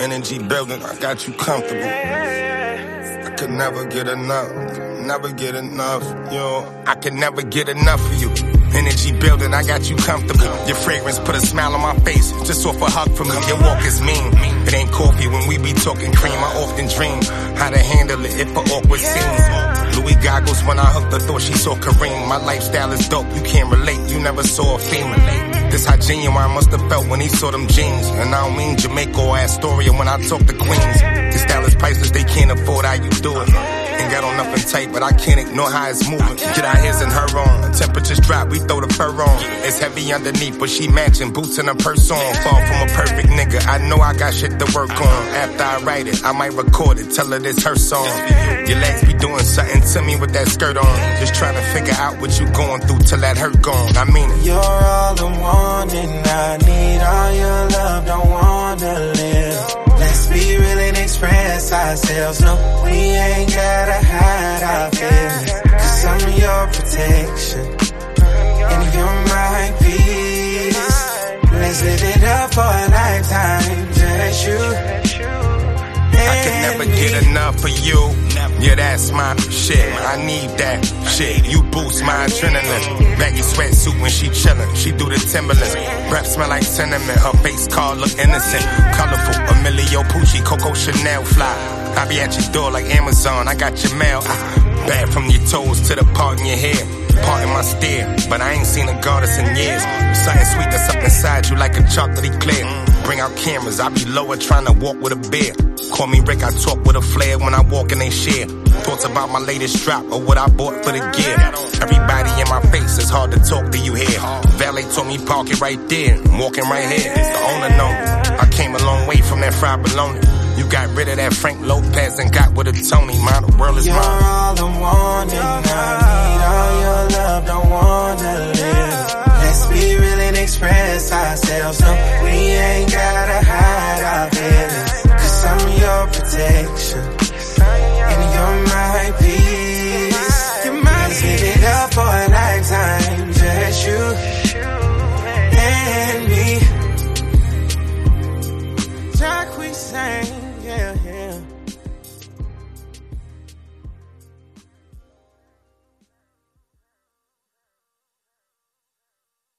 Energy building, I got you comfortable. I could never get enough, yo. I could never get enough of you. Energy building, I got you comfortable. Your fragrance put a smile on my face, just off a hug from me. Your walk is mean, it ain't coffee when we be talking cream. I often dream how to handle it if an awkward scene. Louis goggles when I hooked her, thought she saw Kareem. My lifestyle is dope, you can't relate, you never saw a female. This how genuine I must have felt when he saw them jeans. And I don't mean Jamaica or Astoria when I talk to Queens. Your style is priceless, they can't afford how you do it. Ain't got on nothing tight, but I can't ignore how it's moving. Get our hairs in her on, temperatures drop, we throw the fur on. It's heavy underneath, but she matching, boots and a purse on. Far from a perfect nigga, I know I got shit to work on. After I write it, I might record it, tell her this her song. Your legs be doing something to me with that skirt on. Just trying to figure out what you going through till that hurt gone, I mean it. You're all I want and I need all your love, don't wanna live. Let's be real and express ourselves. No, we ain't gotta hide our feelings, 'cause I'm your protection and you're my peace. Let's live it up for a lifetime, just you. I can never get enough of you. Yeah, that's my shit. I need that shit. You boost my adrenaline. Baggy sweatsuit when she chillin'. She do the Timberlands. Breath smell like cinnamon. Her face card look innocent. Colorful. Emilio Pucci, Coco Chanel fly. I be at your door like Amazon. I got your mail. Bad from your toes to the part in your hair. Part in my stare, but I ain't seen a goddess in years. Something sweet that's up inside you like a chocolatey clear. Bring out cameras, I be lower trying to walk with a bear. Call me Rick, I talk with a flair when I walk and they share. Thoughts about my latest drop or what I bought for the gear. Everybody in my face, it's hard to talk to you here. Valet told me park it right there, I'm walking right here. The owner know me. I came a long way from that fried bologna. You got rid of that Frank Lopez and got with a Tony. My world is mine. You're all I want and I need all your love, don't wanna live. Let's be real and express ourselves. No, we ain't gotta hide our feelings, 'cause I'm your protection and you're my peace. Let's live it up for a lifetime, just you and me. Jacques, we sang, yeah.